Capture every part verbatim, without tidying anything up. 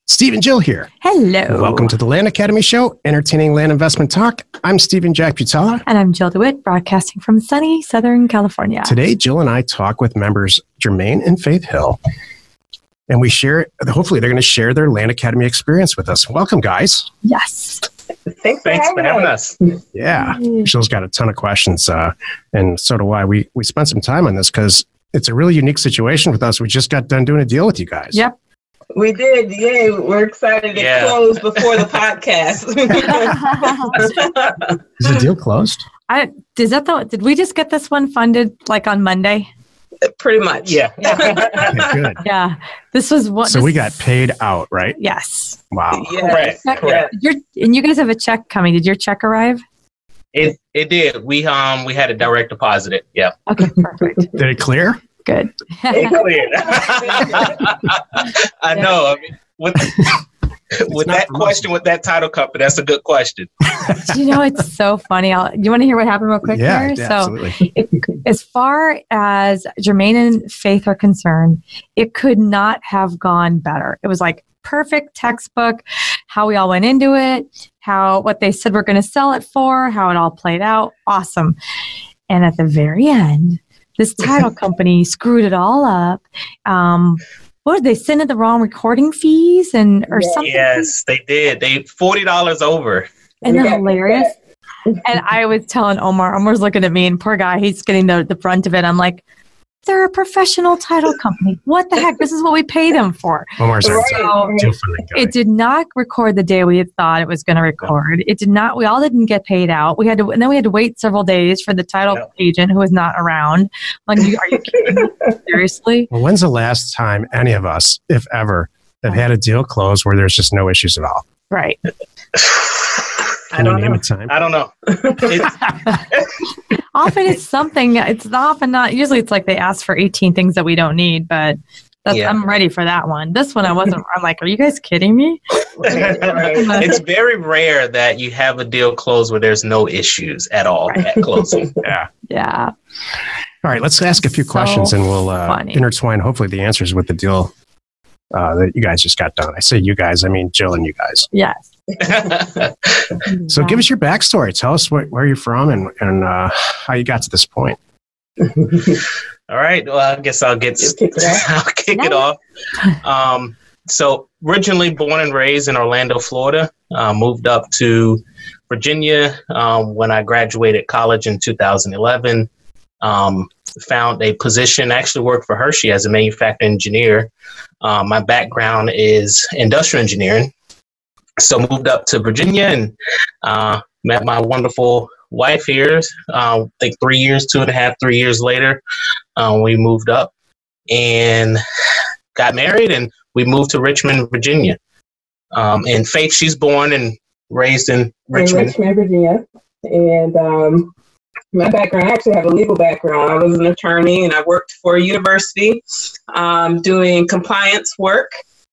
Steve and Jill here. Hello. Welcome to the Land Academy Show, entertaining land investment talk. I'm Stephen Jack Putella. And I'm Jill DeWitt, broadcasting from sunny Southern California. Today, Jill and I talk with members Jermaine and Faith Hill. And we share, hopefully they're going to share their Land Academy experience with us. Welcome, guys. Yes. Thanks, Thanks for having us. Yeah. Jill's got a ton of questions. Uh, and so do I. We, we spent some time on this because it's a really unique situation with us. We just got done doing a deal with you guys. Yep. We did. Yay. We're excited to yeah. close before the podcast. Is the deal closed? I, is that the, did we just get this one funded like on Monday? Pretty much. Yeah. Okay, good. Yeah. This was what. So this, we got paid out, right? Yes. Wow. Yes. Correct. Correct. Your, and you guys have a check coming. Did your check arrive? It it did. We um we had a direct deposit it. Yeah. Okay. Perfect. Did it clear? Good. It cleared. I know. I mean, with with that question, with that title company, that's a good question. You know, it's so funny. I'll, you want to hear what happened real quick Yeah, here? yeah, so absolutely. It, as far as Jermaine and Faith are concerned, it could not have gone better. It was like perfect textbook, how we all went into it, how what they said we're going to sell it for, how it all played out. Awesome. And at the very end, this title company screwed it all up. Um, what did they send it the wrong recording fees and or Yeah. something? Yes, they did. They forty dollars over. Isn't that hilarious? And I was telling Omar, Omar's looking at me, and poor guy, he's getting the, the brunt of it. I'm like, they're a professional title company. What the heck? This is what we paid them for. Omar's our So deal funding guy. it did not record the day we had thought it was going to record. It did not. We all didn't get paid out. We had to, and then we had to wait several days for the title Yeah. agent who was not around. I'm like, are you kidding me? Seriously? Well, when's the last time any of us, if ever, have had a deal close where there's just no issues at all? Right. Can you name a time? I don't know. It's, Often it's something. It's often not. Usually it's like they ask for eighteen things that we don't need, but that's, Yeah. I'm ready for that one. This one I wasn't. I'm like, are you guys kidding me? it's very rare that you have a deal closed where there's no issues at all Right. at closing. Yeah. Yeah. All right, let's ask a few So questions and we'll uh, funny. intertwine, hopefully, the answers with the deal uh, that you guys just got done. I say you guys, I mean Jill and you guys. Yes. So give us your backstory. Tell us wh- where you're from and, and uh, how you got to this point. All right. Well, I guess I'll get You kick it off. I'll kick it off. Um, so originally born and raised in Orlando, Florida, uh, moved up to Virginia um, when I graduated college in two thousand eleven. Um, found a position, actually worked for Hershey as a manufacturing engineer. Uh, my background is industrial engineering. So moved up to Virginia and uh, met my wonderful wife here. Uh, I think three years, two and a half, three years later, uh, we moved up and got married, and we moved to Richmond, Virginia. Um, and Faith, she's born and raised in Richmond. In Richmond, Virginia. And um, my background, I actually have a legal background. I was an attorney and I worked for a university um, doing compliance work.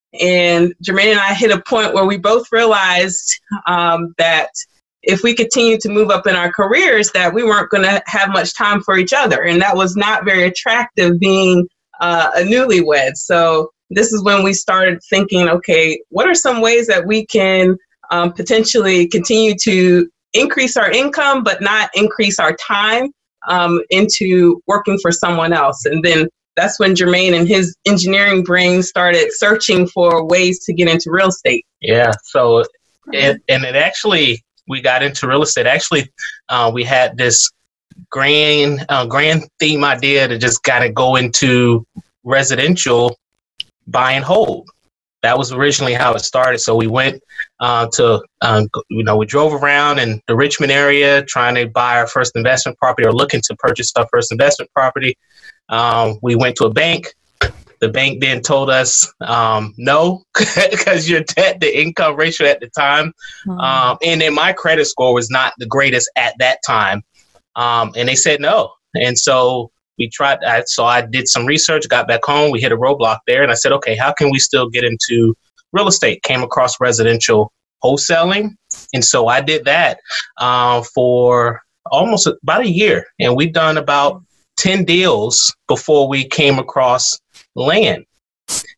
And Jermaine and I hit a point where we both realized um, that if we continue to move up in our careers, that we weren't going to have much time for each other. And that was not very attractive being uh, a newlywed. So this is when we started thinking, okay, what are some ways that we can um, potentially continue to increase our income, but not increase our time um, into working for someone else? And then that's when Jermaine and his engineering brain started searching for ways to get into real estate. Yeah. So, it, and it actually, we got into real estate. Actually, uh, we had this grand, uh, grand theme idea to just kind of go into residential buy and hold. That was originally how it started. So we went uh, to, um, you know, we drove around in the Richmond area trying to buy our first investment property or looking to purchase our first investment property. Um, we went to a bank. The bank then told us um, no, because your debt to income ratio at the time, Hmm. um, and then my credit score was not the greatest at that time, um, and they said no. And so we tried. I, so I did some research, got back home. We hit a roadblock there, and I said, okay, how can we still get into real estate? Came across residential wholesaling, and so I did that uh, for almost about a year, and we've done about ten deals before we came across land.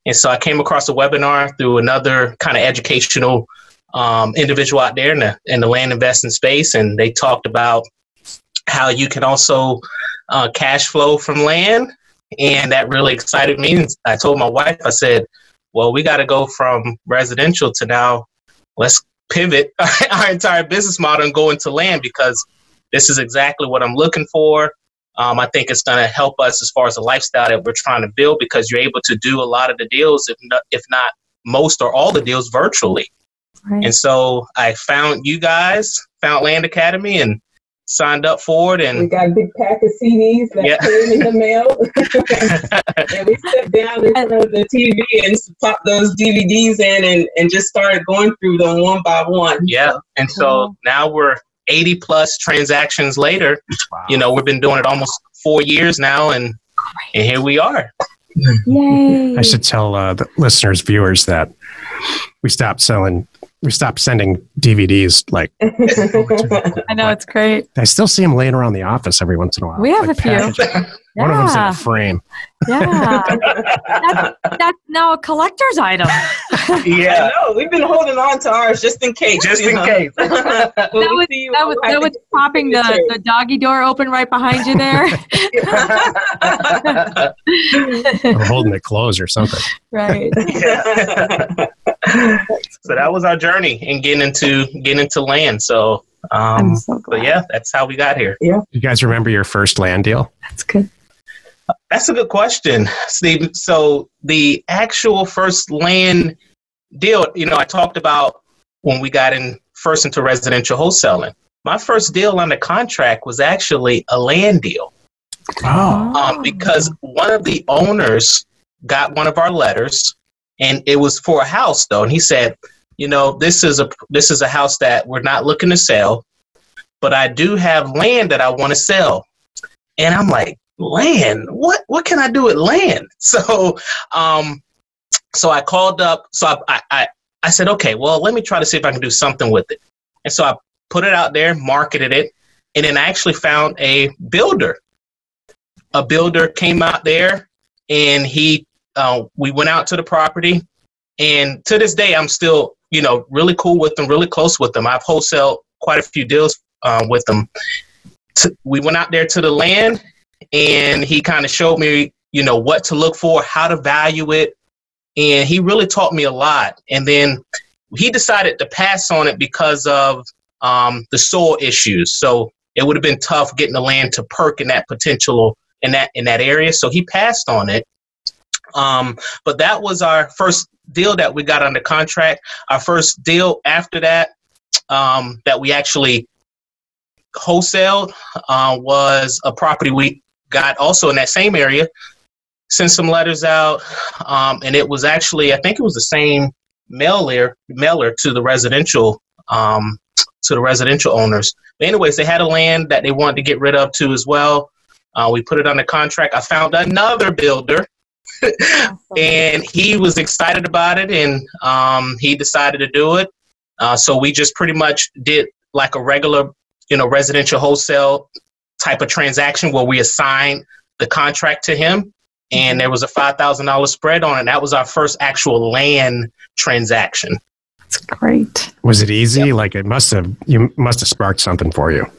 And so I came across a webinar through another kind of educational um, individual out there in the, in the land investing space. And they talked about how you can also uh, cash flow from land. And that really excited me. And I told my wife, I said, well, we got to go from residential to now let's pivot our entire business model and go into land, because this is exactly what I'm looking for. Um, I think it's going to help us as far as the lifestyle that we're trying to build, because you're able to do a lot of the deals, if not, if not most or all the deals, virtually. Right. And so I found you guys, found Land Academy, and signed up for it. And we got a big pack of C Ds that yeah. came in the mail. And we sat down in front of the T V and popped those D V Ds in and, and just started going through them one by one. Yeah. And so wow. now we're eighty plus transactions later. Wow. You know, we've been doing it almost four years now, and and here we are. Yay. I should tell uh, the listeners, viewers, that we stopped selling, we stopped sending D V Ds. Like, I know, it's great. I still see them laying around the office every once in a while. We have like a few. Yeah. One of them's in a frame. Yeah. that's, that's now a collector's item. Yeah. I know. We've been holding on to ours just in case. Just in know? case. that was, that was, that was popping the, the doggy door open right behind you there. Or holding it closed or something. Right. Yeah. So that was our journey in getting into getting into land. So um I'm so glad. But yeah, that's how we got here. Yeah. You guys remember your first land deal? That's good. That's a good question, Steve. So the actual first land deal, you know, I talked about when we got in first into residential wholesaling. My first deal under contract was actually a land deal. Oh. Um, because one of the owners got one of our letters, and it was for a house though. And he said, you know, this is a this is a house that we're not looking to sell, but I do have land that I want to sell. And I'm like, land? What what can I do with land? So um so I called up, so I, I I said, okay, well, let me try to see if I can do something with it. And so I put it out there, marketed it, and then I actually found a builder. A builder came out there, and he uh, we went out to the property, and to this day I'm still, you know, really cool with them, really close with them. I've wholesaled quite a few deals uh, with them. T- we went out there to the land, and he kind of showed me, you know, what to look for, how to value it. And he really taught me a lot. And then he decided to pass on it because of um, the soil issues. So it would have been tough getting the land to perk in that potential in that in that area. So he passed on it. Um, but that was our first deal that we got under contract. Our first deal after that um, that we actually wholesaled uh, was a property we got also in that same area. Sent some letters out, um, and it was actually, I think it was the same mailer mailer to the residential um, to the residential owners. But anyways, they had a land that they wanted to get rid of too as well. Uh, we put it under contract. I found another builder, and he was excited about it, and um, he decided to do it. Uh, so we just pretty much did like a regular, you know, residential wholesale type of transaction where we assigned the contract to him. And there was a five thousand dollars spread on it. That was our first actual land transaction. That's great. Was it easy? Yep. Like it must have, you must have sparked something for you.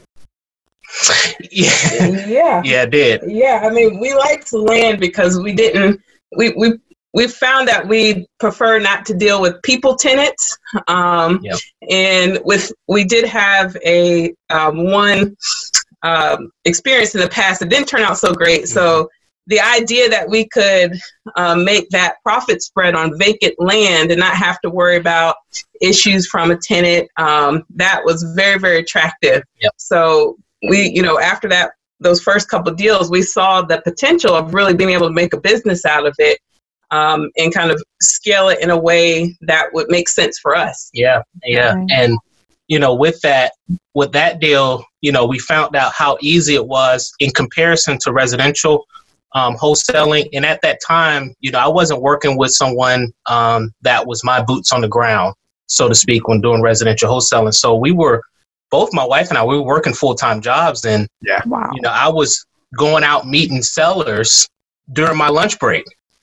Yeah. Yeah. Yeah, it did. Yeah. I mean, we liked land because we didn't, we, we, we found that we prefer not to deal with people tenants. Um, yep. And with, we did have a um, one um, experience in the past that didn't turn out so great. Mm-hmm. So the idea that we could um, make that profit spread on vacant land and not have to worry about issues from a tenant, um, that was very, very attractive. Yep. So we, you know, after that, those first couple of deals, we saw the potential of really being able to make a business out of it um, and kind of scale it in a way that would make sense for us. Yeah, yeah. Okay. And, you know, with that, with that deal, you know, we found out how easy it was in comparison to residential Um, wholesaling. And at that time, you know, I wasn't working with someone um, that was my boots on the ground, so to speak, when doing residential wholesaling. So we were, both my wife and I, we were working full-time jobs. And, yeah, wow. you know, I was going out meeting sellers during my lunch break.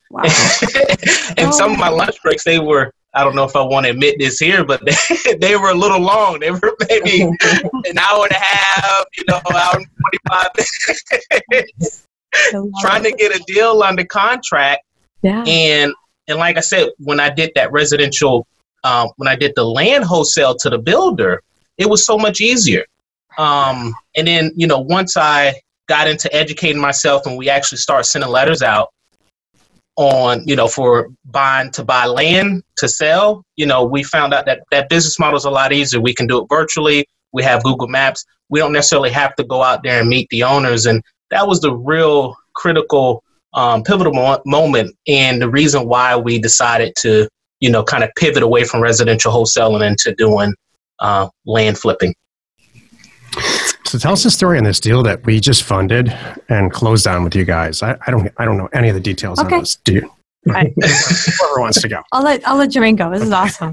Wow. And some of my lunch breaks, they were, I don't know if I want to admit this here, but they, they were a little long. They were maybe an hour and a half, you know, an hour and forty-five minutes. Trying to get a deal under contract. Yeah. And and like I said, when I did that residential, um, when I did the land wholesale to the builder, it was so much easier. Um, and then, you know, once I got into educating myself and we actually start sending letters out on, you know, for buying to buy land to sell, you know, we found out that that business model is a lot easier. We can do it virtually. We have Google Maps. We don't necessarily have to go out there and meet the owners. And that was the real critical, um, pivotal mo- moment. And the reason why we decided to, you know, kind of pivot away from residential wholesaling into doing uh, land flipping. So tell us the story on this deal that we just funded and closed on with you guys. I, I don't I don't know any of the details Okay. on this. Do you? Right. Whoever wants to go. I'll let I'll let Jermaine go. This is awesome.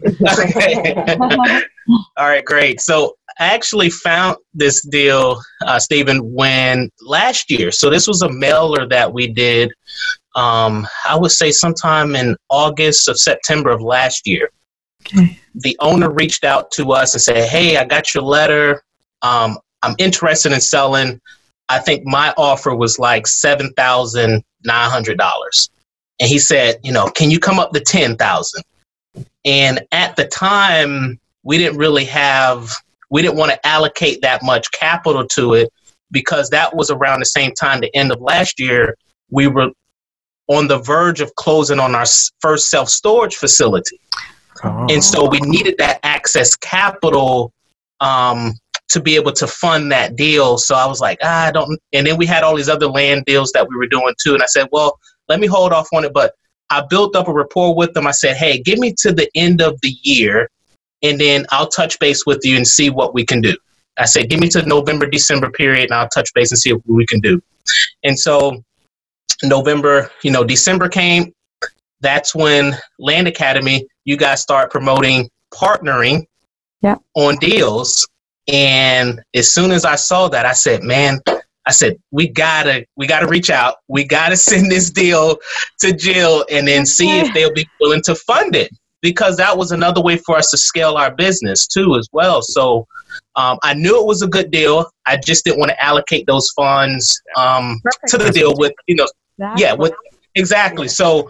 All right, great. So I actually found this deal, uh, Stephen, when last year. So this was a mailer that we did, um, I would say sometime in August or September of last year. Okay. The owner reached out to us and said, hey, I got your letter. Um, I'm interested in selling. I think my offer was like seven thousand nine hundred dollars. And he said, you know, can you come up to ten thousand dollars? And at the time, we didn't really have, we didn't want to allocate that much capital to it because that was around the same time, the end of last year, we were on the verge of closing on our first self-storage facility. Oh. And so we needed that access capital um, to be able to fund that deal. So I was like, ah, I don't, and then we had all these other land deals that we were doing too. And I said, well, let me hold off on it. But I built up a rapport with them. I said, hey, give me to the end of the year and then I'll touch base with you and see what we can do. I said, give me to the November, December period and I'll touch base and see what we can do. And so November, you know, December came. That's when Land Academy, you guys start promoting partnering yeah. on deals. And as soon as I saw that, I said, man, I said, we gotta, we gotta reach out. We gotta send this deal to Jill and then see if they'll be willing to fund it, because that was another way for us to scale our business too, as well. So um, I knew it was a good deal. I just didn't want to allocate those funds um, to the deal with, you know, exactly. yeah, with exactly. So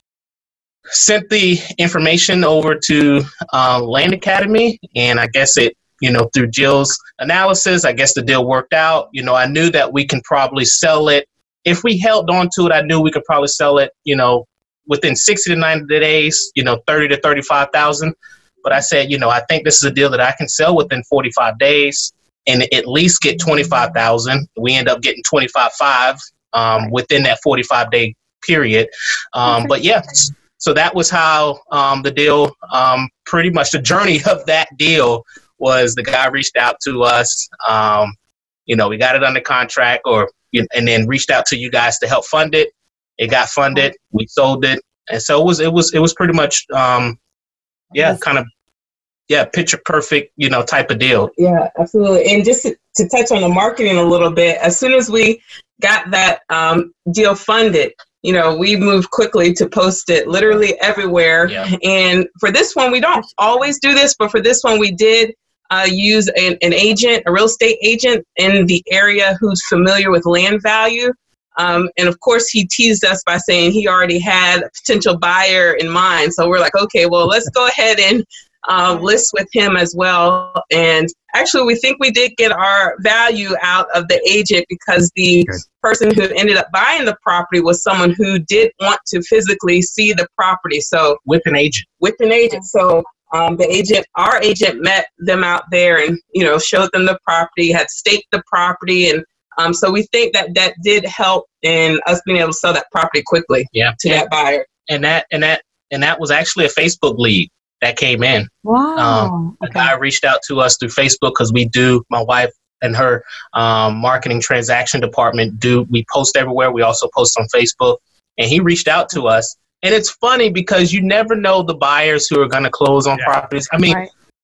sent the information over to uh, Land Academy, and I guess it, you know, through Jill's analysis, I guess the deal worked out. You know, I knew that we can probably sell it. If we held on to it, I knew we could probably sell it, you know, within sixty to ninety days, you know, thirty to thirty-five thousand. But I said, you know, I think this is a deal that I can sell within forty-five days and at least get twenty-five thousand. We end up getting twenty-five five um, within that forty-five day period. Um, but yeah, so that was how um, the deal, um, pretty much the journey of that deal was the guy reached out to us. Um, you know, we got it under contract or, and then reached out to you guys to help fund it. It got funded. We sold it. And so it was, it was, it was pretty much, um, yeah, kind of, yeah, picture perfect, you know, type of deal. Yeah, absolutely. And just to, to touch on the marketing a little bit, as soon as we got that um, deal funded, you know, we moved quickly to post it literally everywhere. Yeah. And for this one, we don't always do this, but for this one, we did uh, use an, an agent, a real estate agent in the area who's familiar with land value. Um, and of course, he teased us by saying he already had a potential buyer in mind. So we're like, okay, well, let's go ahead and uh, list with him as well. And actually, we think we did get our value out of the agent because the okay. person who ended up buying the property was someone who did want to physically see the property. So with an agent, with an agent. So um, the agent, our agent met them out there and, you know, showed them the property, had staked the property. And um, so we think that that did help in us being able to sell that property quickly yeah. to and, that buyer. And that, and that, and that was actually a Facebook lead that came in. Wow. Um, okay. The guy reached out to us through Facebook because we do, my wife and her um, marketing transaction department do, we post everywhere. We also post on Facebook, and he reached out to us. And it's funny because you never know the buyers who are going to close on yeah. properties. I mean, right. it's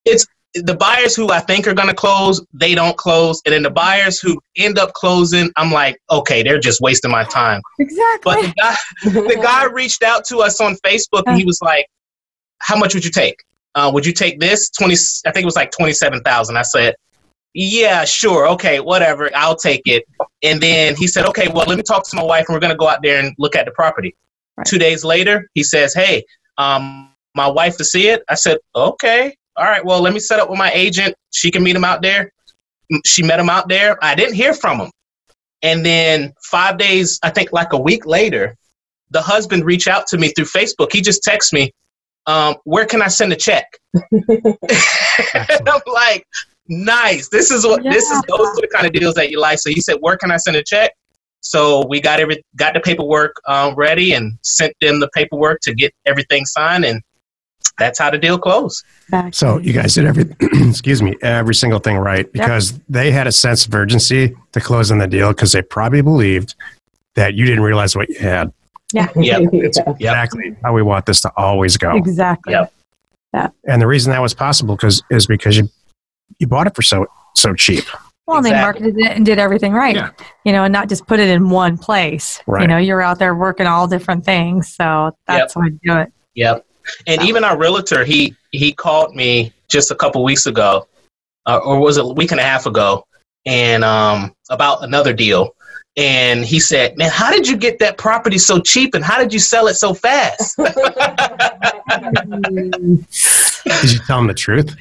the buyers who I think are going to close, they don't close. And then the buyers who end up closing, I'm like, okay, they're just wasting my time. Exactly. But the guy, the guy reached out to us on Facebook and he was like, how much would you take? Uh, would you take this? twenty I think it was like twenty-seven thousand. I said, yeah, sure. Okay, whatever. I'll take it. And then he said, okay, well, let me talk to my wife and we're going to go out there and look at the property. Right. Two days later, he says, hey, um, my wife to see it. I said, okay. All right, well, let me set up with my agent. She can meet him out there. She met him out there. I didn't hear from him. And then five days, I think like a week later, the husband reached out to me through Facebook. He just texted me, um, where can I send a check? And I'm like, nice. This is what, yeah. this is, those are the kind of deals that you like. So he said, where can I send a check? So we got every, got the paperwork um, ready and sent them the paperwork to get everything signed. And that's how the deal closed. So you guys did every, excuse me, every single thing right, because yep. they had a sense of urgency to close on the deal because they probably believed that you didn't realize what you had. Yeah. Yep. It's exactly how we want this to always go. Exactly. Yep. Yeah. And the reason that was possible because is because you you bought it for so so cheap. Well, and exactly. they marketed it and did everything right, yeah. you know, and not just put it in one place. Right. You know, you're out there working all different things. So that's yep. how I do it. Yep. And even our realtor, he he called me just a couple weeks ago, uh, or was it a week and a half ago, and um, about another deal. And he said, man, how did you get that property so cheap? And how did you sell it so fast? Did you tell him the truth?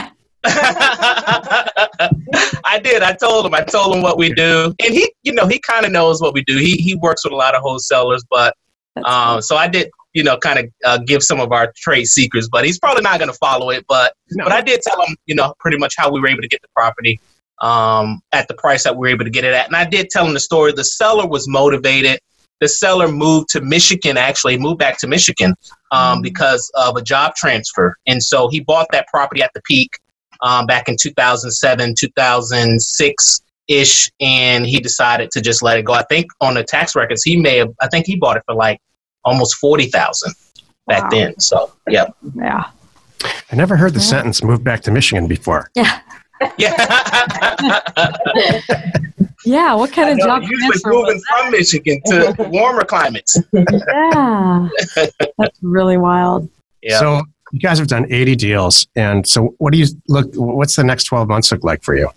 I did. I told him. I told him what we do. And he, you know, he kind of knows what we do. He he works with a lot of wholesalers. But um, so I did, you know, kind of uh, give some of our trade secrets. But he's probably not going to follow it. But no. but I did tell him, you know, pretty much how we were able to get the property um, at the price that we were able to get it at. And I did tell him the story. The seller was motivated. The seller moved to Michigan, actually moved back to Michigan um, mm. because of a job transfer. And so he bought that property at the peak um, back in two thousand seven, two thousand six-ish, and he decided to just let it go. I think on the tax records, he may have, I think he bought it for like almost forty thousand back wow. then. So, yeah. Yeah. I never heard the yeah. sentence moved back to Michigan before. Yeah. Yeah. Yeah, what kind of job transfer? Usually moving from Michigan to warmer climates. Yeah, that's really wild. Yeah. So you guys have done eighty deals, and so what do you look? What's the next twelve months look like for you?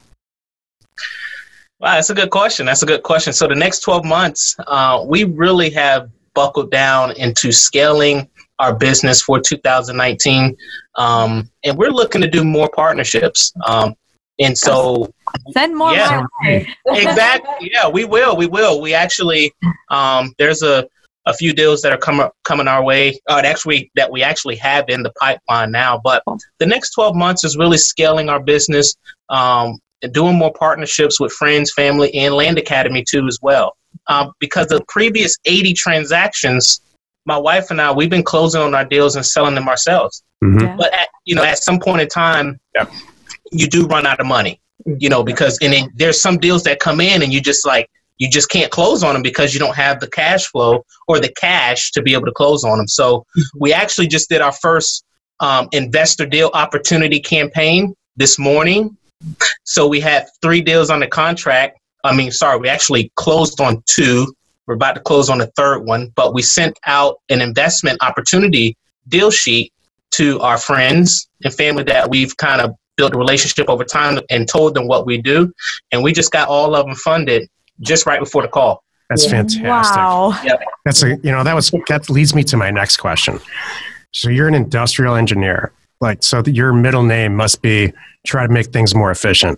Wow, that's a good question. That's a good question. So the next twelve months, uh, we really have buckled down into scaling our business for two thousand nineteen, um, and we're looking to do more partnerships. Um, And so, send more yeah, my way. Exactly. Yeah, we will. We will. We actually, um, there's a, a few deals that are coming coming our way. Uh, actually, that we actually have in the pipeline now. But the next twelve months is really scaling our business, um, and doing more partnerships with friends, family, and Land Academy too as well. Um, because the previous eighty transactions, my wife and I, we've been closing on our deals and selling them ourselves. Mm-hmm. Yeah. But at, you know, at some point in time. Yeah. You do run out of money, you know, because and then there's some deals that come in and you just like, you just can't close on them because you don't have the cash flow or the cash to be able to close on them. So we actually just did our first um, investor deal opportunity campaign this morning. So we had three deals on the contract. I mean, sorry, we actually closed on two. We're about to close on the third one, but we sent out an investment opportunity deal sheet to our friends and family that we've kind of built a relationship over time and told them what we do. And we just got all of them funded just right before the call. That's fantastic. Wow. Yep. That's a, you know, that was, that leads me to my next question. So you're an industrial engineer, like, so that your middle name must be try to make things more efficient.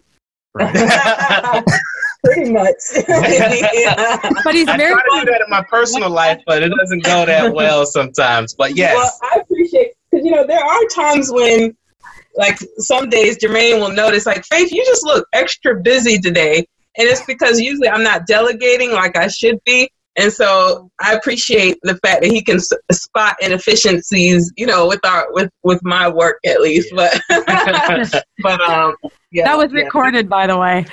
Right? Pretty much. Yeah. But he's I very try to do that in my personal life, but it doesn't go that well sometimes. But yes. Well, I appreciate, because, you know, there are times when, like some days Jermaine will notice, like, Faith, you just look extra busy today. And it's because usually I'm not delegating like I should be. And so I appreciate the fact that he can s- spot inefficiencies, you know, with our, with, with my work at least. But, but, um, yeah. That was yeah. recorded, by the way.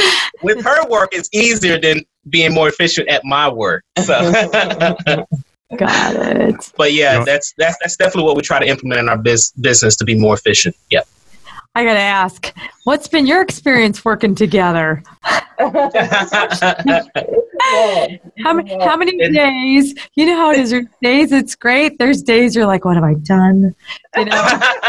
With her work, it's easier than being more efficient at my work. So. Got it. But yeah, You know- that's that's that's definitely what we try to implement in our biz- business to be more efficient. Yeah. I got to ask, what's been your experience working together? How, ma- how many It- days? You know how it is. There's days it's great. There's days you're like, what have I done? You know?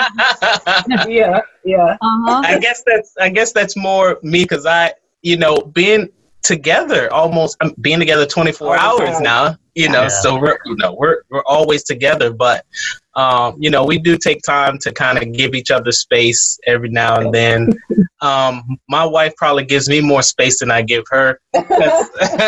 Yeah, yeah. Uh-huh. I guess that's I guess that's more me because I, you know, being together almost um, being together twenty-four All the hours time. now, you know, Yeah. so we're you know we're we're always together, but um, you know, we do take time to kind of give each other space every now and then. Um, my wife probably gives me more space than I give her. 'Cause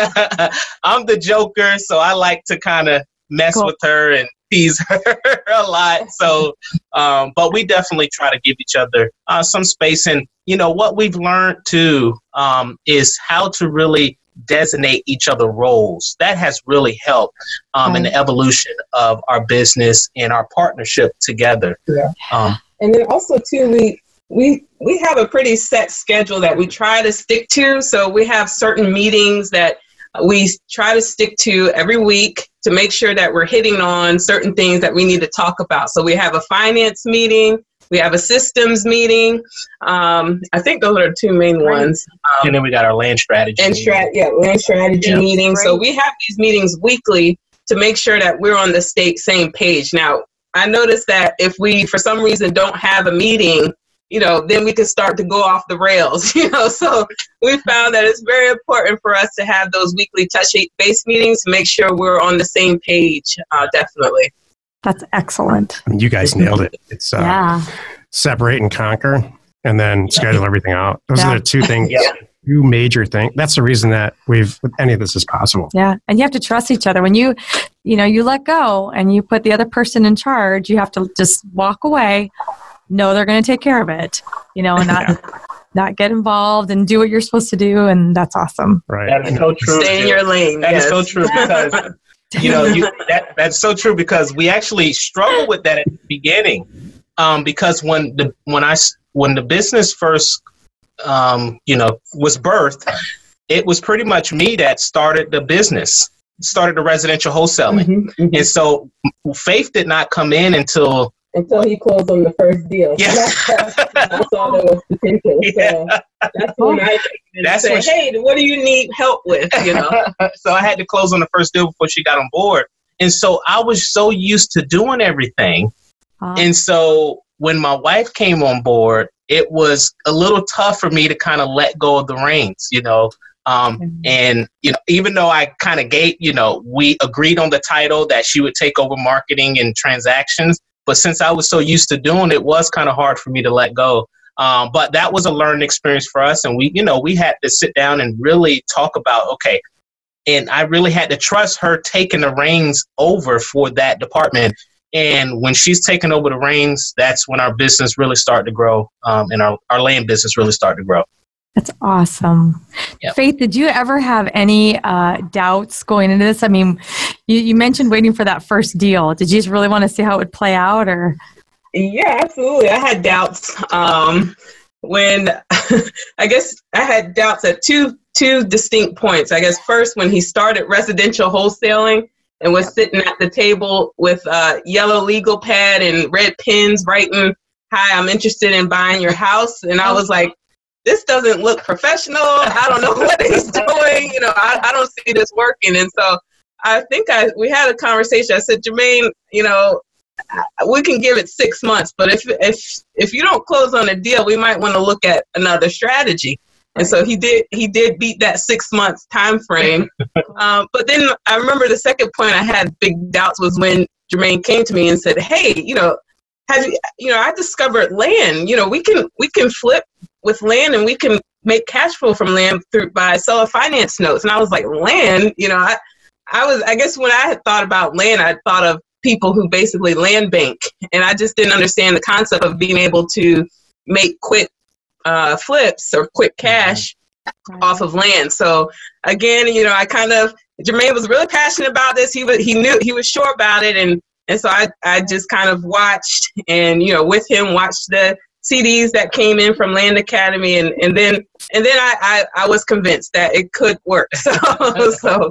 I'm the joker, so I like to kind of mess Cool. with her and tease her a lot. So, um, but we definitely try to give each other uh, some space. And, you know, what we've learned too um, is how to really designate each other roles. That has really helped um, in the evolution of our business and our partnership together. Yeah. Um, And then also too, we we we have a pretty set schedule that we try to stick to. So we have certain meetings that we try to stick to every week to make sure that we're hitting on certain things that we need to talk about. So we have a finance meeting, we have a systems meeting. Um, I think those are the two main ones. Um, and then we got our land strategy. and strat, yeah, land strategy Yeah. meetings. So Great. we have these meetings weekly to make sure that we're on the state same page. Now, I noticed that if we, for some reason, don't have a meeting, you know, then we can start to go off the rails, you know. So we found that it's very important for us to have those weekly touch base meetings to make sure we're on the same page, uh, definitely. That's excellent. I mean, you guys nailed it. It's uh, Yeah. separate and conquer, and then schedule everything out. Those Yeah. are the two things, Yeah. two major things. That's the reason that we've any of this is possible. Yeah. And you have to trust each other. When you, you know, you let go and you put the other person in charge, you have to just walk away, know they're going to take care of it, you know, and not, not get involved and do what you're supposed to do. And that's awesome. Right. That is so true. Stay in your lane. That is yes. so true because you know you, that that's so true because we actually struggled with that at the beginning, um, because when the when I s- when the business first um, you know was birthed, it was pretty much me that started the business, started the residential wholesaling, Mhm, mhm. and so Faith did not come in until Until he closed on the first deal. Yeah. I saw there was potential. So that's when I That's said, when she- hey, what do you need help with? You know. so I had to close on the first deal before she got on board, and so I was so used to doing everything. Uh, And so when my wife came on board, it was a little tough for me to kind of let go of the reins, you know. Um, Mhm. and, you know, even though I kind of gave, you know, we agreed on the title that she would take over marketing and transactions. But since I was so used to doing it, it was kind of hard for me to let go. Um, but that was a learning experience for us. And we, you know, we had to sit down and really talk about, okay, and I really had to trust her taking the reins over for that department. And when she's taken over the reins, that's when our business really started to grow, um, and our, our land business really started to grow. That's awesome. Yep. Faith, did you ever have any uh, doubts going into this? I mean, you, you mentioned waiting for that first deal. Did you just really want to see how it would play out, or? Yeah, absolutely. I had doubts um, when I guess I had doubts at two two distinct points. I guess first when he started residential wholesaling and was sitting at the table with a yellow legal pad and red pens writing, "Hi, I'm interested in buying your house," and I was like, this doesn't look professional. I don't know what he's doing. You know, I, I don't see this working. And so I think I we had a conversation. I said, Jermaine, you know, we can give it six months, but if if if you don't close on a deal, we might want to look at another strategy. And so he did. He did beat that six months time frame. um, but then I remember the second point I had big doubts was when Jermaine came to me and said, "Hey, you know, have you you know I discovered land. You know, we can we can flip with land and we can make cash flow from land through by seller finance notes." And I was like, land? You know, I I was I guess when I had thought about land, I thought of people who basically land bank, and I just didn't understand the concept of being able to make quick uh, flips or quick cash Right. off of land. So again, you know, I kind of Jermaine was really passionate about this. He was he knew he was sure about it, and and so I I just kind of watched and you know with him watched the C Ds that came in from Land Academy, and and then and then I I, I was convinced that it could work. So so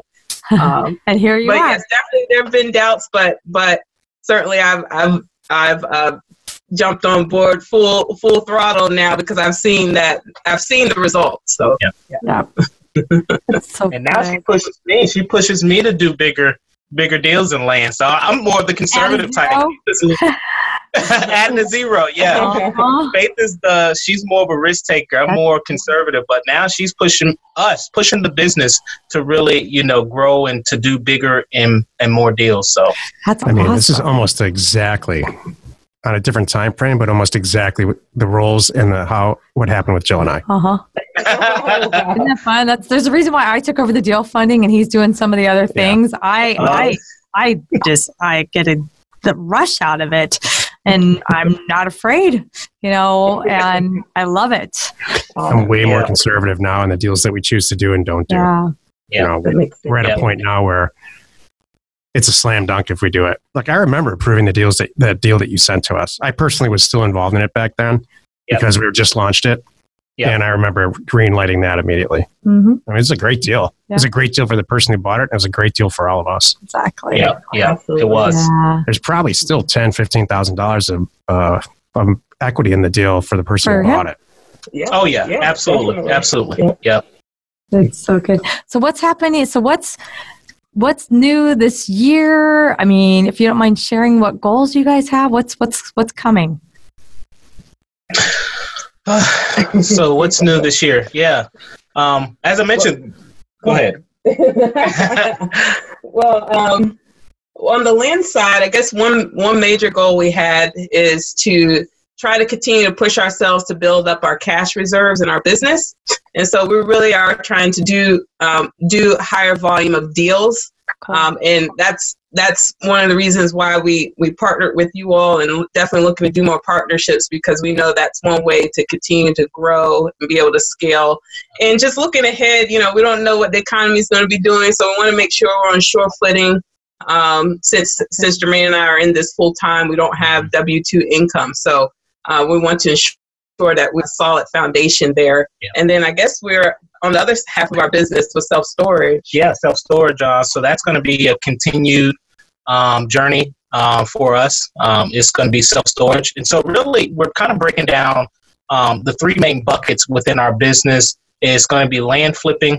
Um, and here you but are. yes, definitely there have been doubts, but but certainly I've I've I've uh, jumped on board full full throttle now because I've seen that I've seen the results. So yeah, yeah. That's so and now good. she pushes me. She pushes me to do bigger bigger deals in land. So I'm more of the conservative type. Adding a zero, yeah. Uh-huh. Faith is the she's more of a risk taker. I'm more conservative, but now she's pushing us, pushing the business to really, you know, grow and to do bigger and and more deals. So That's I mean, awesome. this is almost exactly on a different time frame, but almost exactly what the roles and the how what happened with Jill and I. Uh-huh. Isn't that fun? That's there's a reason why I took over the deal funding and he's doing some of the other things. Yeah. I Oh. I I just I get a the rush out of it and I'm not afraid, you know, and I love it. I'm way Yeah. more conservative now in the deals that we choose to do and don't do. Yeah. You know, That makes sense. we're at Yeah. a point now where it's a slam dunk if we do it. Like I remember approving the deals that that deal that you sent to us. I personally was still involved in it back then Yep. because we were just launched it. Yep. And I remember green lighting that immediately. Mm-hmm. I mean, it's a great deal. Yeah. It was a great deal for the person who bought it. And it was a great deal for all of us. Exactly. yeah, yeah, Absolutely. it was. Yeah. There's probably still ten thousand dollars, fifteen thousand dollars of uh, um, equity in the deal for the person For who him? bought it. Yeah. Oh yeah, Yeah, absolutely, definitely. absolutely. Yeah. Yeah. It's so good. So what's happening? So what's what's new this year? I mean, if you don't mind sharing what goals you guys have, what's what's what's coming? So what's new this year? Yeah. Um, as I mentioned, go ahead. Well, um, on the land side, I guess one one major goal we had is to try to continue to push ourselves to build up our cash reserves in our business, and so we really are trying to do um, do higher volume of deals, um, and that's that's one of the reasons why we we partnered with you all, and definitely looking to do more partnerships because we know that's one way to continue to grow and be able to scale. And just looking ahead, you know, we don't know what the economy is going to be doing, so we want to make sure we're on sure footing. Um, since since Jermaine and I are in this full time, we don't have W two income, so uh, we want to ensure that we have a solid foundation there. Yeah. And then I guess we're on the other half of our business with self storage. Yeah, self storage. Uh, so that's going to be a continued um, journey uh, for us. Um, it's going to be self storage, and so really we're kind of breaking down um, the three main buckets within our business. It's going to be land flipping,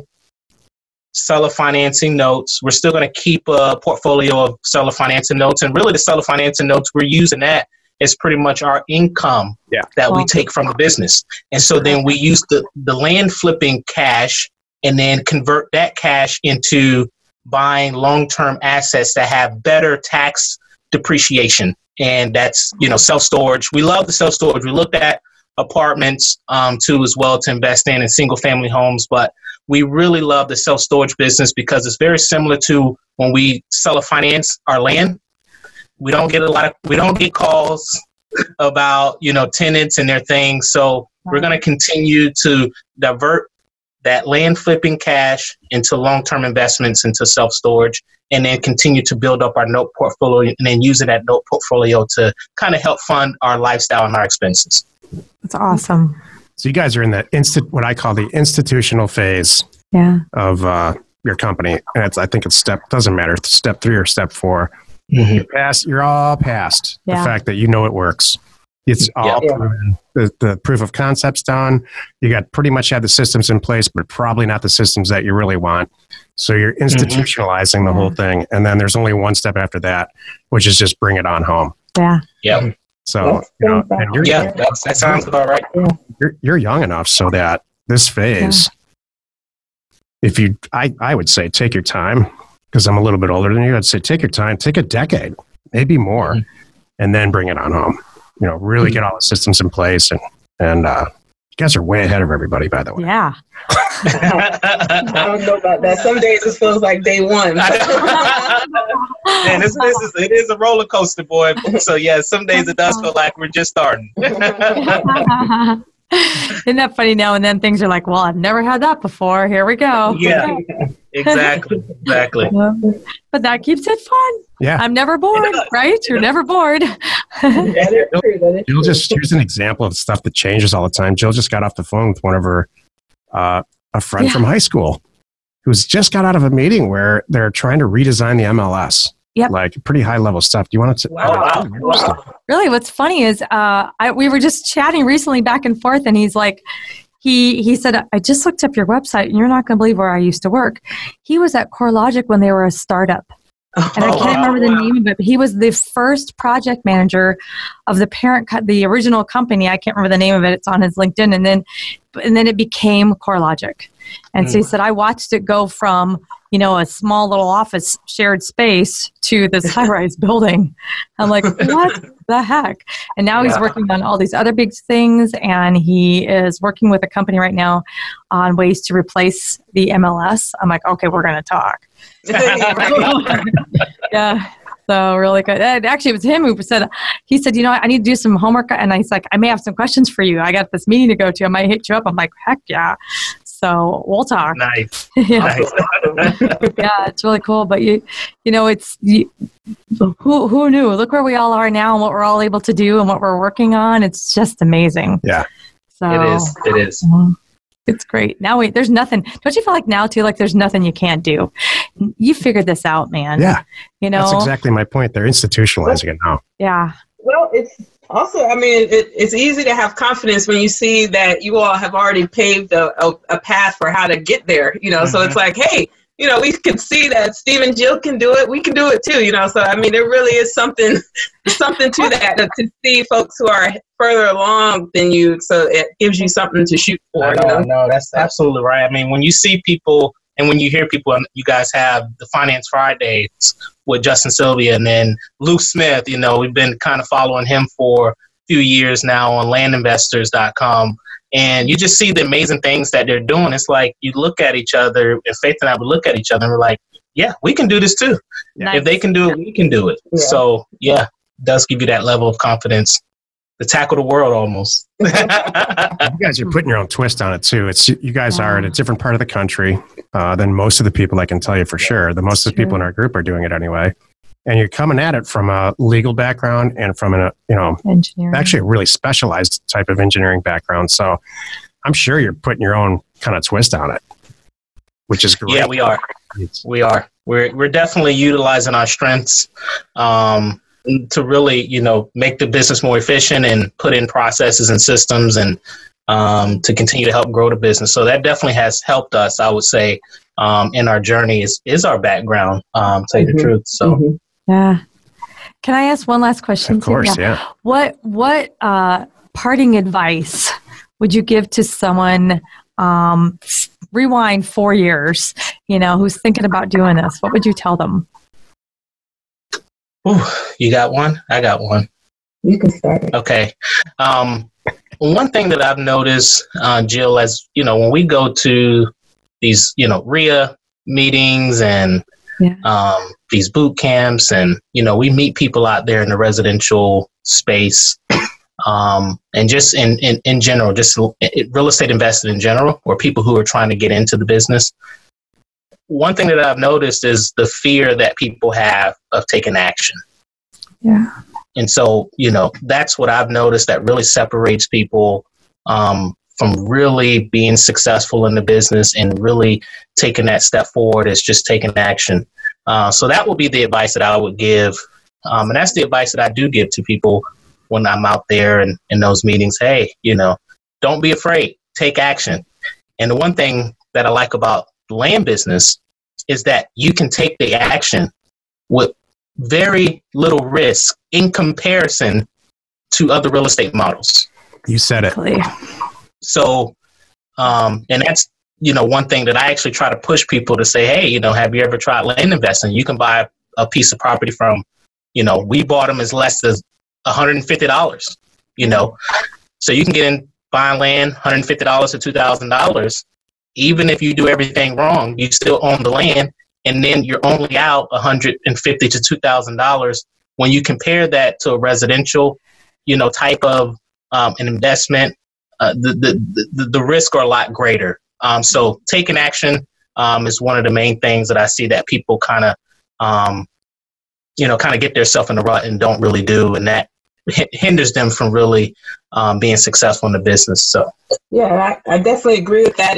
seller financing notes. We're still going to keep a portfolio of seller financing notes, and really the seller financing notes we're using that is pretty much our income Yeah. that we take from the business. And so then we use the, the land flipping cash and then convert that cash into buying long-term assets that have better tax depreciation. And that's, you know, self-storage. We love the self-storage. We looked at apartments um, too as well to invest in and single family homes, but we really love the self-storage business because it's very similar to when we sell or finance our land. We don't get a lot of, we don't get calls about, you know, tenants and their things. So we're going to continue to divert that land flipping cash into long-term investments into self-storage, and then continue to build up our note portfolio and then using that note portfolio to kind of help fund our lifestyle and our expenses. That's awesome. So you guys are in the insti- what I call the institutional phase Yeah. of uh, your company. And it's, I think it's step, doesn't matter, if it's step three or step four. Mm-hmm. You're past, you're all past Yeah. the fact that you know it works. It's all Yeah. proven. The, the proof of concept's done. You got pretty much have the systems in place, but probably not the systems that you really want. So you're institutionalizing the whole thing. And then there's only one step after that, which is just bring it on home. Yeah. Yeah. So, That's you know, fantastic. and you're, Yeah, that's, that sounds about right. you're, you're young enough so that this phase, if you, I, I would say take your time because I'm a little bit older than you. I'd say take your time, take a decade, maybe more, Mhm. and and then bring it on home. You know, really get all the systems in place. And, and, uh, you guys are way ahead of everybody, by the way. Yeah. I don't know about that. Some days it feels like day one. Man, this business, it is a roller coaster, boy. So yeah, some days it does feel like we're just starting. Isn't that funny? Now and then things are like, well, I've never had that before. Here we go. Yeah, exactly, exactly. But that keeps it fun. Yeah. I'm never bored, right? You're never bored. That is true. That is Jill true. just, here's an example of stuff that changes all the time. Jill just got off the phone with one of her, uh, a friend Yeah. from high school. who's just got out of a meeting where they're trying to redesign the M L S. Yep. Like pretty high level stuff. Do you want to? Wow. wow. Really, what's funny is uh, I, we were just chatting recently back and forth, and he's like, he he said, I just looked up your website, and you're not going to believe where I used to work. He was at CoreLogic when they were a startup. And I can't Oh, remember the wow. name of it, but he was the first project manager of the parent, co- the original company. I can't remember the name of it. It's on his LinkedIn. And then, and then it became CoreLogic. And so he said, I watched it go from, you know, a small little office shared space to this high-rise building. I'm like, what the heck? And now he's Yeah. working on all these other big things. And he is working with a company right now on ways to replace the M L S. I'm like, okay, we're going to talk. Yeah. So really good. And actually, it was him who said, he said, you know, I need to do some homework. And I was like, I may have some questions for you. I got this meeting to go to. I might hit you up. I'm like, heck yeah. So we'll talk. Nice. yeah. Nice. yeah, it's really cool. But you, you know, it's you, who who knew? Look where we all are now and what we're all able to do and what we're working on. It's just amazing. Yeah. So It is. It is. It's great. Now wait, there's nothing. Don't you feel like now too? Like there's nothing you can't do. You figured this out, man. Yeah. You know. That's exactly my point. They're institutionalizing it now. Yeah. Well, it's also, I mean, it, it's easy to have confidence when you see that you all have already paved a, a, a path for how to get there, you know, Mm-hmm. so it's like, hey, you know, we can see that Steve and Jill can do it. We can do it too, you know, so I mean, there really is something, something to that, to see folks who are further along than you. So it gives you something to shoot for, you No, know. no, that's absolutely right. I mean, when you see people and when you hear people, and you guys have the Finance Fridays with Justin Sylvia and then Luke Smith, you know, we've been kind of following him for a few years now on land investors dot com. And you just see the amazing things that they're doing. It's like you look at each other, and Faith and I would look at each other and we're like, yeah, we can do this too. Nice. If they can do it, we can do it. Yeah. So, yeah, it does give you that level of confidence to tackle the world almost. You guys are putting your own twist on it too. It's you guys are in a different part of the country uh, than most of the people. I can tell you for sure. The most of the people in our group are doing it anyway. And you're coming at it from a legal background and from a you know Engineering. actually a really specialized type of engineering background. So I'm sure you're putting your own kind of twist on it, which is great. Yeah, we are. We are. We're we're definitely utilizing our strengths um, to really, you know, make the business more efficient and put in processes and systems and um, to continue to help grow the business. So that definitely has helped us, I would say, um, in our journey is, is our background, um, tell you Mhm. the truth. So Mhm. Yeah. Can I ask one last question? Of course, too? yeah. What what uh, parting advice would you give to someone? Um, rewind four years, you know, who's thinking about doing this. What would you tell them? Ooh, you got one? I got one. You can start it. Okay. Um, one thing that I've noticed, uh, Jill, as you know, when we go to these, you know, R I A meetings and Yeah. um, these boot camps, and you know, we meet people out there in the residential space, um, and just in, in in general, just real estate invested in general, or people who are trying to get into the business. One thing that I've noticed is the fear that people have of taking action. Yeah. And so, you know, that's what I've noticed that really separates people um, from really being successful in the business and really taking that step forward is just taking action. Uh, so that would be the advice that I would give. Um, and that's the advice that I do give to people when I'm out there and in those meetings. Hey, you know, don't be afraid, take action. And the one thing that I like about the land business is that you can take the action with very little risk in comparison to other real estate models. You said it. Exactly. So, um, and that's, you know, one thing that I actually try to push people to say, hey, you know, have you ever tried land investing? You can buy a piece of property from, you know, we bought them as less as one hundred fifty dollars, you know, so you can get in buying land, one hundred fifty dollars to two thousand dollars. Even if you do everything wrong, you still own the land. And then you're only out one hundred fifty to two thousand dollars. When you compare that to a residential, you know, type of um, an investment, uh, the, the, the, the risk are a lot greater. Um, so taking action um, is one of the main things that I see that people kind of, um, you know, kind of get themselves in the rut and don't really do. And that h- hinders them from really um, being successful in the business. So, Yeah, I, I definitely agree with that. And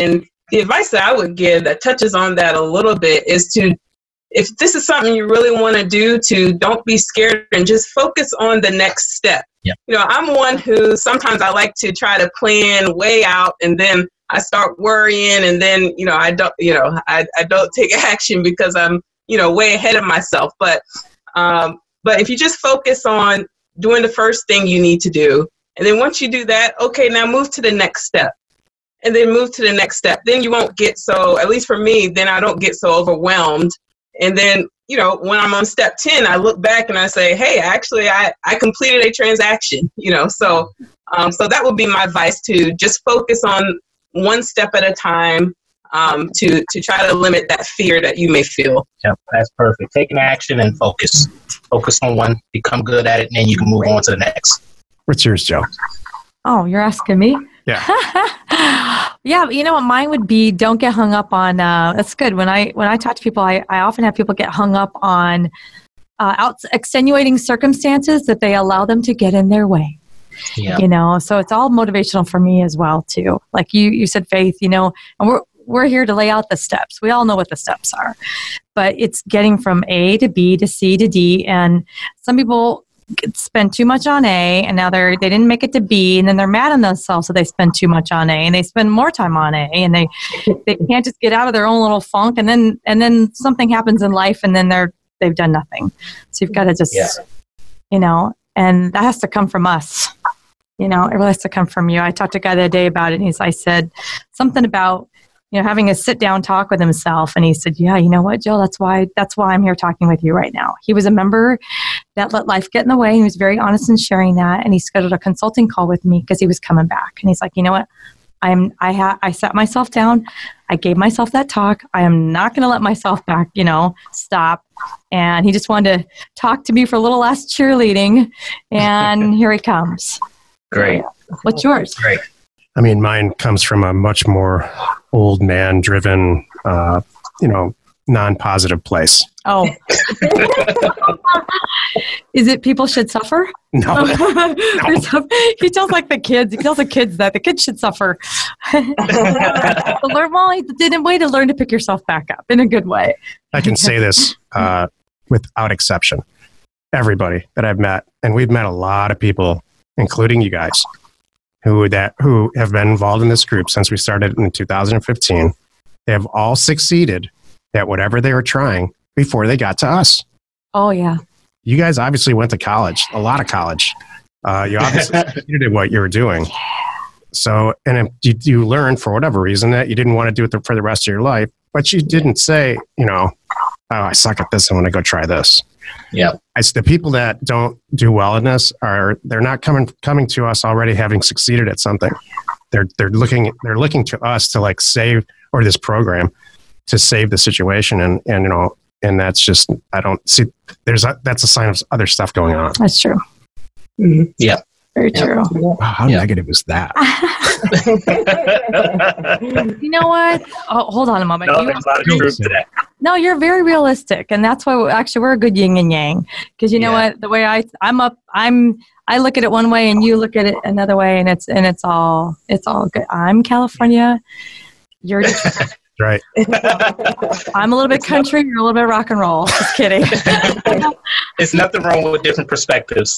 the advice that I would give that touches on that a little bit is to, if this is something you really want to do, to don't be scared and just focus on the next step. Yeah. You know, I'm one who sometimes I like to try to plan way out, and then I start worrying, and then, you know, I don't, you know, I, I don't take action because I'm, you know, way ahead of myself. But, um, but if you just focus on doing the first thing you need to do, and then once you do that, okay, now move to the next step. And then move to the next step. Then you won't get so, at least for me, then I don't get so overwhelmed. And then, you know, when I'm on step ten, I look back and I say, hey, actually, I, I completed a transaction, you know. So um, so that would be my advice, to just focus on one step at a time, um, to, to try to limit that fear that you may feel. Yeah, that's perfect. Taking action and focus. Focus on one, become good at it, and then you can move on to the next. What's yours, Joe? Oh, you're asking me? Yeah. Yeah, but you know what mine would be, don't get hung up on, uh, that's good. When I when I talk to people, I, I often have people get hung up on uh, out, extenuating circumstances that they allow them to get in their way. Yeah. You know, so it's all motivational for me as well, too. Like you, you said, Faith, you know, and we're, we're here to lay out the steps. We all know what the steps are. But it's getting from A to B to C to D. And some people spend too much on A, and now they're they didn't make it to B, and then they're mad on themselves, so they spend too much on A, and they spend more time on A, and they they can't just get out of their own little funk, and then and then something happens in life, and then they're they've done nothing. So you've got to just, yeah. you know, and that has to come from us. You know, it really has to come from you. I talked to a guy the other day about it, and he's I said something about, you know, having a sit down talk with himself. And he said, yeah, you know what, Jill, that's why, that's why I'm here talking with you right now. He was a member that let life get in the way. He was very honest in sharing that. And he scheduled a consulting call with me because he was coming back. And he's like, you know what, I'm, I ha- I sat myself down. I gave myself that talk. I am not going to let myself back, you know, stop. And he just wanted to talk to me for a little less cheerleading. And here he comes. Great. What's yours? Great. I mean, mine comes from a much more old man driven, uh, you know, non-positive place. Oh. Is it people should suffer? No. no. He tells like the kids, he tells the kids that the kids should suffer. learn, well, he did a way to learn to pick yourself back up in a good way. I can say this uh, without exception. Everybody that I've met, and we've met a lot of people, including you guys, who that who have been involved in this group since we started in two thousand fifteen. They have all succeeded at whatever they were trying before they got to us. Oh, yeah. You guys obviously went to college, a lot of college. Uh, you obviously succeeded at what you were doing. So, and if you, you learned for whatever reason that you didn't want to do it the, for the rest of your life, but you didn't say, you know, oh, I suck at this, I want to go try this. Yeah. It's the people that don't do well in this are, they're not coming coming to us already having succeeded at something. They're they're looking they're looking to us to like save, or this program to save the situation, and and you know, and that's just, I don't see, there's a, that's a sign of other stuff going on. That's true. Mm-hmm. Yeah. Very true. Wow, how yeah. negative is that? You know what? Oh, hold on a moment. No, you there's a lot of truth to that. No, you're very realistic, and that's why we, actually we're a good yin and yang. Because you know yeah. what, the way I I'm up, I'm I look at it one way, and you look at it another way, and it's and it's all it's all good. I'm California. You're Detroit. Right. I'm a little bit country. You're a little bit rock and roll. Just kidding. It's nothing wrong with different perspectives.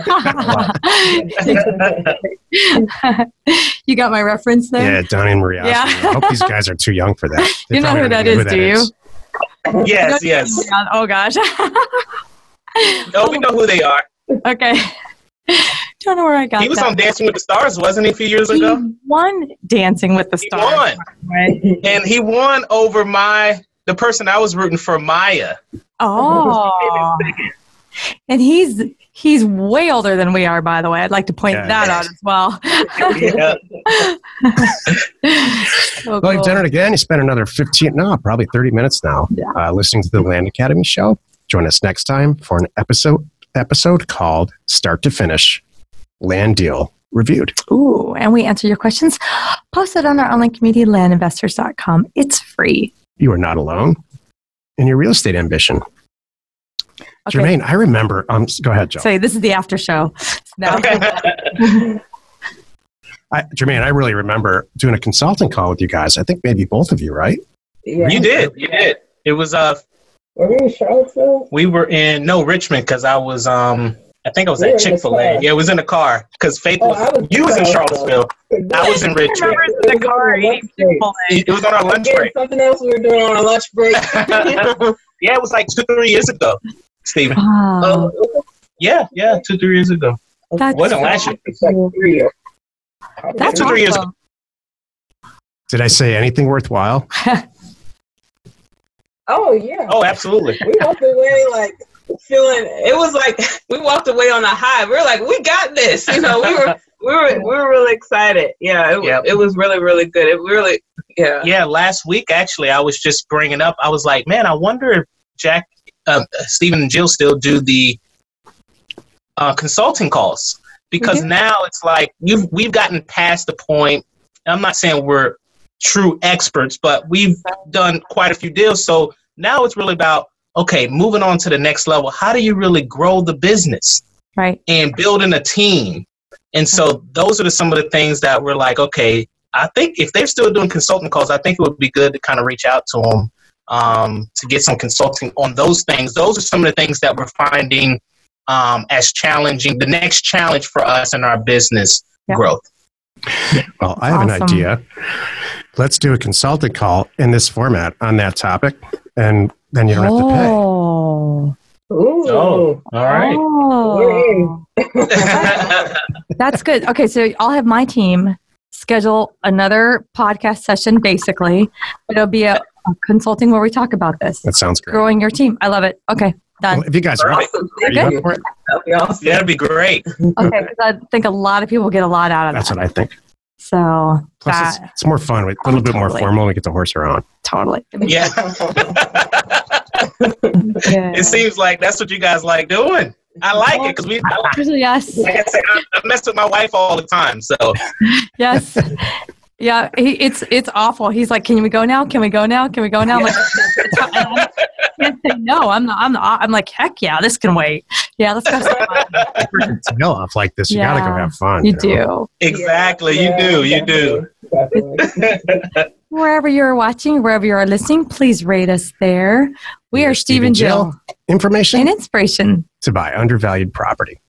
You got my reference there? Yeah, Donnie and Maria. Yeah. I hope these guys are too young for that. They you know who that is, who that do you? Is. Yes, yes. Oh, gosh. No, we know who they are. Okay. Don't know where I got that. He was that. on Dancing with the Stars, wasn't he, a few years he ago? He won Dancing with the he Stars. Won. Right? And he won over my the person I was rooting for, Maya. Oh. And he's he's way older than we are, by the way. I'd like to point yeah, that out as well. So well, cool. You've done it again. You spent another fifteen, no, probably thirty minutes now yeah. uh, listening to the Land Academy show. Join us next time for an episode episode called Start to Finish, Land Deal Reviewed. Ooh, and we answer your questions. Post it on our online community, land investors dot com. It's free. You are not alone in your real estate ambition. Okay. Jermaine, I remember. Um, go ahead, Joe. Say, this is the after show. Now. I, Jermaine, I really remember doing a consulting call with you guys. I think maybe both of you, right? Yeah. You did. You did. It was uh. Were we in Charlottesville? We were in no Richmond because I was um. I think I was We were at in the Chick-fil-A. car. Yeah, it was in the car because Faith Oh, was. I was You was in in Charlottesville. I was in I Richmond. remember it's in the car eating Chick-fil-A. It was on our lunch Again, break. something else we were doing on our lunch break. Yeah, it was like two, three years ago, Stephen. Wow. Oh, Yeah, yeah, two, three years ago. That's It wasn't last year. it's like three years. That's two, three years awesome. Did I say anything worthwhile? Oh yeah. Oh, absolutely. We walked away like feeling. It was like we walked away on a high. We were like, we got this. You know, we were we were we were really excited. Yeah, it, Yep. it was really really good. It really yeah. Yeah, last week actually, I was just bringing up. I was like, man, I wonder if Jack, uh, Stephen, and Jill still do the uh, consulting calls because Mhm. now it's like you've we've gotten past the point. I'm not saying we're true experts, but we've done quite a few deals. So now it's really about, okay, moving on to the next level. How do you really grow the business Right. and building a team? And so those are the, some of the things that we're like, okay, I think if they're still doing consulting calls, I think it would be good to kind of reach out to them um, to get some consulting on those things. Those are some of the things that we're finding um, as challenging, the next challenge for us in our business Yeah. growth. Well, I have an Awesome. idea. Let's do a consulting call in this format on that topic, and then you don't have to pay. Oh. Ooh. Oh, all right. Oh. We're That's good. Okay, so I'll have my team schedule another podcast session, basically. It'll be a, a consulting where we talk about this. That sounds great. Growing your team. I love it. Okay, done. Well, if you guys are up, Awesome. are Thank you you. up for it? That'd be awesome. That'd be great. Okay, because I think a lot of people get a lot out of That's that. what I think. So Plus, that it's, it's more fun. With, a little Oh, bit more totally. formal. We get the horse around. totally. Yeah. Yeah. It seems like that's what you guys like doing. I like it because we, I like, Yes. like I said, I, I mess with my wife all the time. So Yes. Yeah, he, it's it's awful. He's like, "Can we go now? Can we go now? Can we go now?" I'm like, I can't say no. I'm not. I'm not. I'm like, heck yeah, this can wait. Yeah, let's go. Tail off like this. You got to go Yeah, have fun. You know? do. exactly, Yeah, you do, you do. definitely, definitely. Wherever you're watching, wherever you are listening, please rate us there. We We are are Steve Steve and and Jill, Information and inspiration. to buy undervalued property.